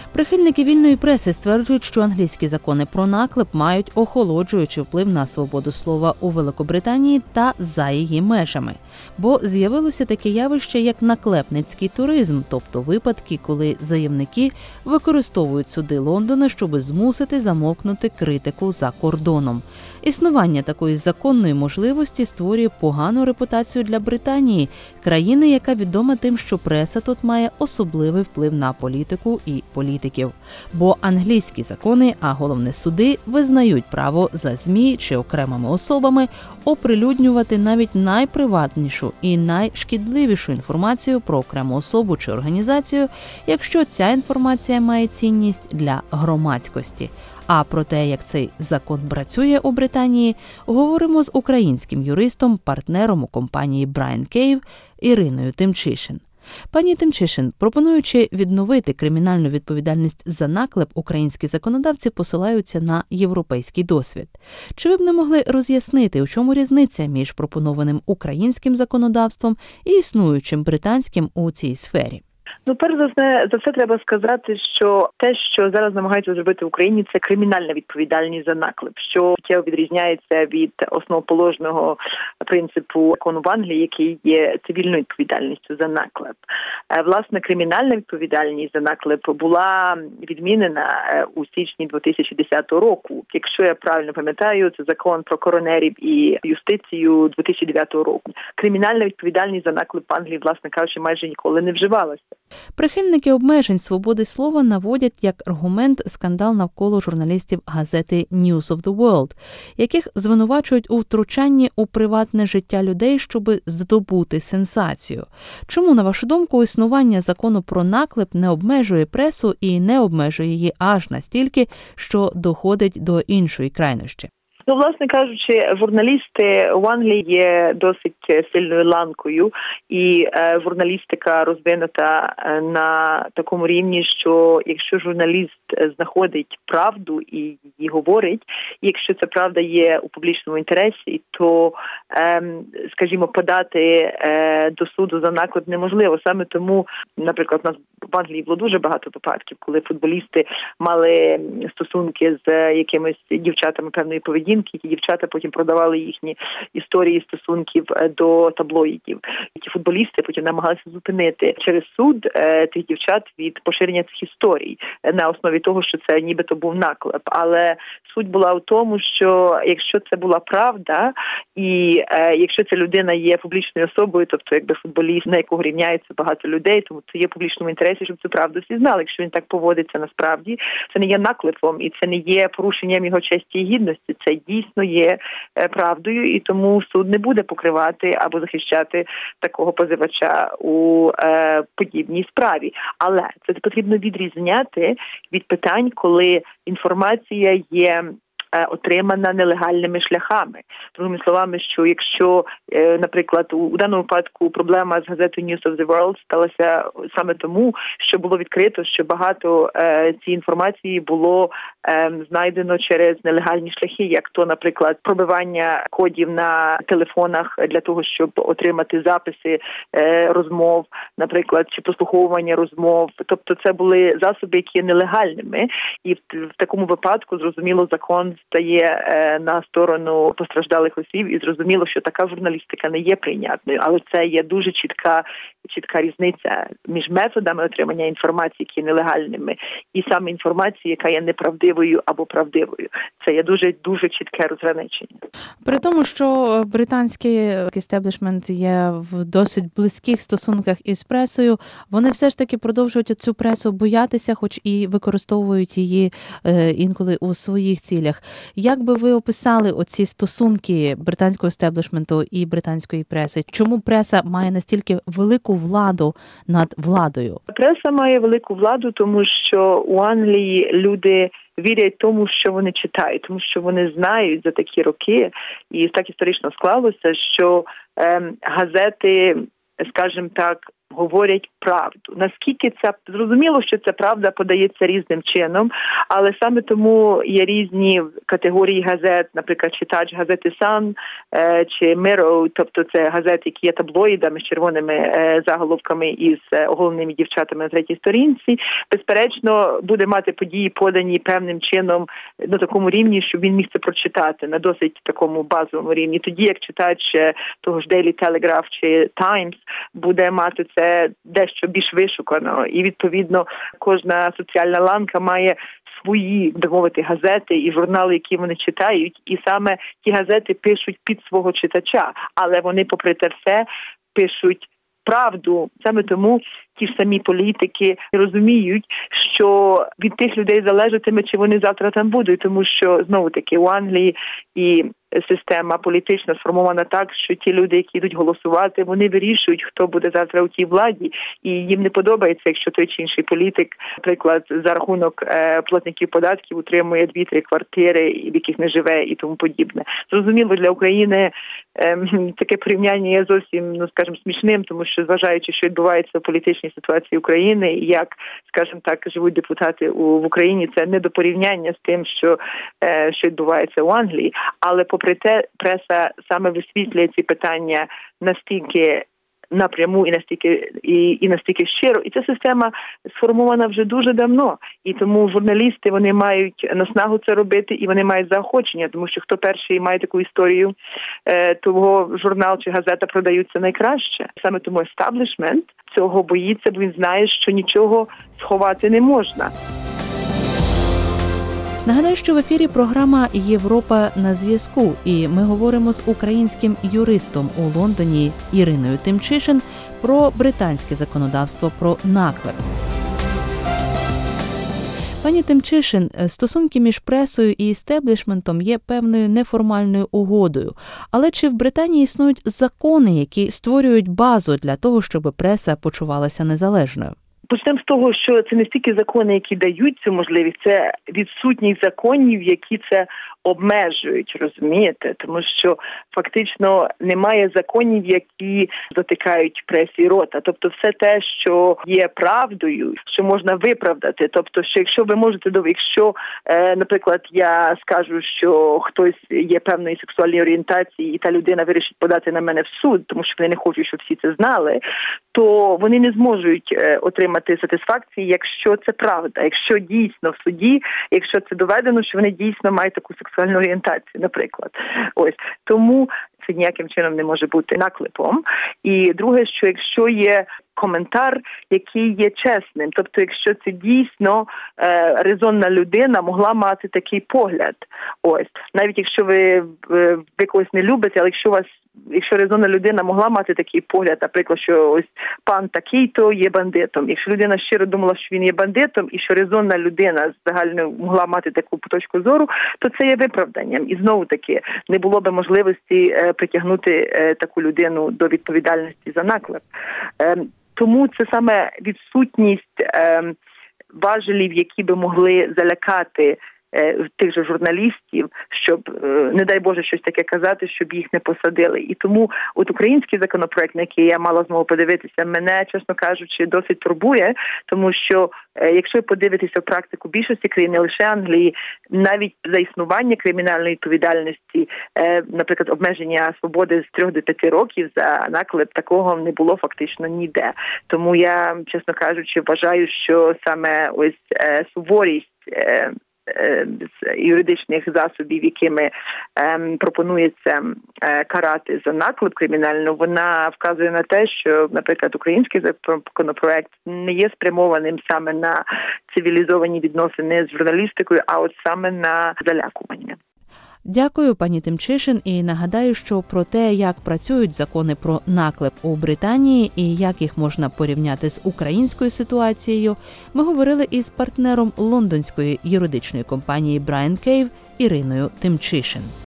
Прихильники вільної преси стверджують, що англійські закони про наклеп мають охолоджуючий вплив на свободу слова у Великобританії та за її межами. Бо з'явилося таке явище, як наклепницький туризм, тобто випадки, коли заявники використовують суди Лондона, щоб змусити замовкнути критику за кордоном. Існування такої законної можливості створює погану репутацію для Британії, країни, яка відома тим, що преса тут має особливий вплив на політику і політиків. Бо англійські закони, а головне суди, визнають право за ЗМІ чи окремими особами оприлюднювати навіть найприватнішу і найшкідливішу інформацію про окрему особу чи організацію, якщо ця інформація має цінність для громадськості. А про те, як цей закон працює у Британії, говоримо з українським юристом, партнером у компанії Bryan Cave Іриною Тимчишин. Пані Тимчишин, пропонуючи відновити кримінальну відповідальність за наклеп, українські законодавці посилаються на європейський досвід. Чи ви б не могли роз'яснити, у чому різниця між пропонованим українським законодавством і існуючим британським у цій сфері? Перш за все треба сказати, що те, що зараз намагаються зробити в Україні, це кримінальна відповідальність за наклеп, що суттєво відрізняється від основоположного принципу закону в Англії, який є цивільною відповідальністю за наклеп. Власне, кримінальна відповідальність за наклеп була відмінена у січні 2010 року. Якщо я правильно пам'ятаю, це закон про коронерів і юстицію 2009 року. Кримінальна відповідальність за наклеп в Англії, власне кажучи, майже ніколи не вживалася. Прихильники обмежень свободи слова наводять як аргумент скандал навколо журналістів газети News of the World, яких звинувачують у втручанні у приватне життя людей, щоб здобути сенсацію. Чому, на вашу думку, існування закону про наклеп не обмежує пресу і не обмежує її аж настільки, що доходить до іншої крайнощі? Власне кажучи, журналісти в Англії є досить сильною ланкою, і журналістика розвинута на такому рівні, що якщо журналіст знаходить правду і її говорить, і якщо ця правда є у публічному інтересі, то, скажімо, подати до суду за наклеп неможливо. Саме тому, наприклад, у нас в Англії було дуже багато випадків, коли футболісти мали стосунки з якимись дівчатами певної поведінки, ті дівчата потім продавали їхні історії стосунків до таблоїдів. Ті футболісти потім намагалися зупинити через суд тих дівчат від поширення цих історій на основі того, що це нібито був наклеп. Але суть була в тому, що якщо це була правда, і якщо ця людина є публічною особою, тобто якби футболіст, на якого рівняється багато людей, тому це є в публічному інтересі, щоб цю правду всі знали. Якщо він так поводиться насправді, це не є наклепом і це не є порушенням його честі і гідності. Це дійсно є правдою, і тому суд не буде покривати або захищати такого позивача у подібній справі. Але це потрібно відрізняти від питань, коли інформація є отримана нелегальними шляхами. Другими словами, що якщо, наприклад, у даному випадку проблема з газетою News of the World сталася саме тому, що було відкрито, що багато цієї інформації було знайдено через нелегальні шляхи, як то, наприклад, пробивання кодів на телефонах для того, щоб отримати записи розмов, наприклад, чи прослуховування розмов. Тобто це були засоби, які є нелегальними, і в такому випадку, зрозуміло, закон стає на сторону постраждалих осіб, і зрозуміло, що така журналістика не є прийнятною, але це є дуже чітка різниця між методами отримання інформації, які є нелегальними, і саме інформації, яка є неправдивою або правдивою. Це є дуже чітке розграничення. При тому, що британський істеблішмент є в досить близьких стосунках із пресою, вони все ж таки продовжують цю пресу боятися, хоч і використовують її інколи у своїх цілях. Як би ви описали оці стосунки британського істеблішменту і британської преси? Чому преса має настільки велику владу над владою? Преса має велику владу, тому що у Англії люди вірять тому, що вони читають, тому що вони знають за такі роки, і так історично склалося, що газети, скажімо так, говорять правду. Наскільки це зрозуміло, що ця правда подається різним чином, але саме тому є різні категорії газет, наприклад, читач газети «Сан» чи «Mirror», тобто це газети, які є таблоїдами з червоними заголовками і з оголеними дівчатами на третій сторінці, безперечно, буде мати події подані певним чином на такому рівні, щоб він міг це прочитати, на досить такому базовому рівні. Тоді, як читач того ж Daily Telegraph чи Times буде мати це дещо більш вишукано. І, відповідно, кожна соціальна ланка має свої, би мовити, газети і журнали, які вони читають. І саме ті газети пишуть під свого читача. Але вони, попри те все, пишуть правду. Саме тому ті ж самі політики розуміють, що від тих людей залежатиме, чи вони завтра там будуть. Тому що, знову-таки, у Англії і система політична сформована так, що ті люди, які йдуть голосувати, вони вирішують, хто буде завтра у тій владі, і їм не подобається, якщо той чи інший політик, наприклад, за рахунок платників податків утримує 2-3 квартири, в яких не живе і тому подібне. Зрозуміло, для України таке порівняння є зовсім, скажімо, смішним, тому що, зважаючи, що відбувається в політичній ситуації України, і як, скажімо так, живуть депутати в Україні, це не до порівняння з тим, що відбувається у Англії. Але попри те, преса саме висвітлює ці питання настільки напряму і настільки щиро. І ця система сформована вже дуже давно. І тому журналісти, вони мають наснагу це робити, і вони мають заохочення, тому що хто перший має таку історію, того журнал чи газета продаються найкраще. Саме тому естаблішмент цього боїться, бо він знає, що нічого сховати не можна. Нагадаю, що в ефірі програма «Європа на зв'язку», і ми говоримо з українським юристом у Лондоні Іриною Тимчишин про британське законодавство про наклеп. Пані Тимчишин, стосунки між пресою і істеблішментом є певною неформальною угодою. Але чи в Британії існують закони, які створюють базу для того, щоб преса почувалася незалежною? Почнемо з того, що це не стільки закони, які дають цю можливість, це відсутність законів, які це обмежують, розумієте? Тому що фактично немає законів, які затикають пресі рота. Тобто все те, що є правдою, що можна виправдати. Тобто, що якщо ви можете, наприклад, я скажу, що хтось є певної сексуальної орієнтації, і та людина вирішить подати на мене в суд, тому що вони не хочуть, щоб всі це знали, то вони не зможуть отримати сатисфакції, якщо це правда, якщо дійсно в суді, якщо це доведено, що вони дійсно мають таку сексуальну орієнтацію, наприклад. Ось. Тому це ніяким чином не може бути наклепом. І друге, що якщо є коментар, який є чесним, тобто якщо це дійсно резонна людина могла мати такий погляд. Ось. Навіть якщо ви когось не любите, але якщо резонна людина могла мати такий погляд, наприклад, що ось пан такий-то є бандитом. Якщо людина щиро думала, що він є бандитом, і що резонна людина загально могла мати таку точку зору, то це є виправданням. І знову-таки не було би можливості притягнути таку людину до відповідальності за наклеп. Тому це саме відсутність важелів, які би могли залякати тих же журналістів, щоб, не дай Боже, щось таке казати, щоб їх не посадили. І тому от український законопроект, на який я мала змогу подивитися, мене, чесно кажучи, досить турбує, тому що, якщо ви подивитеся в практику більшості країн, не лише Англії, навіть за існування кримінальної відповідальності, наприклад, обмеження свободи з 3 до 5 років за наклеп, такого не було фактично ніде. Тому я, чесно кажучи, вважаю, що саме ось суворість з юридичних засобів, якими пропонується карати за наклеп кримінальну, вона вказує на те, що, наприклад, український законопроект не є спрямованим саме на цивілізовані відносини з журналістикою, а от саме на залякування. Дякую, пані Тимчишин, і нагадаю, що про те, як працюють закони про наклеп у Британії і як їх можна порівняти з українською ситуацією, ми говорили із партнером лондонської юридичної компанії Bryan Cave Іриною Тимчишин.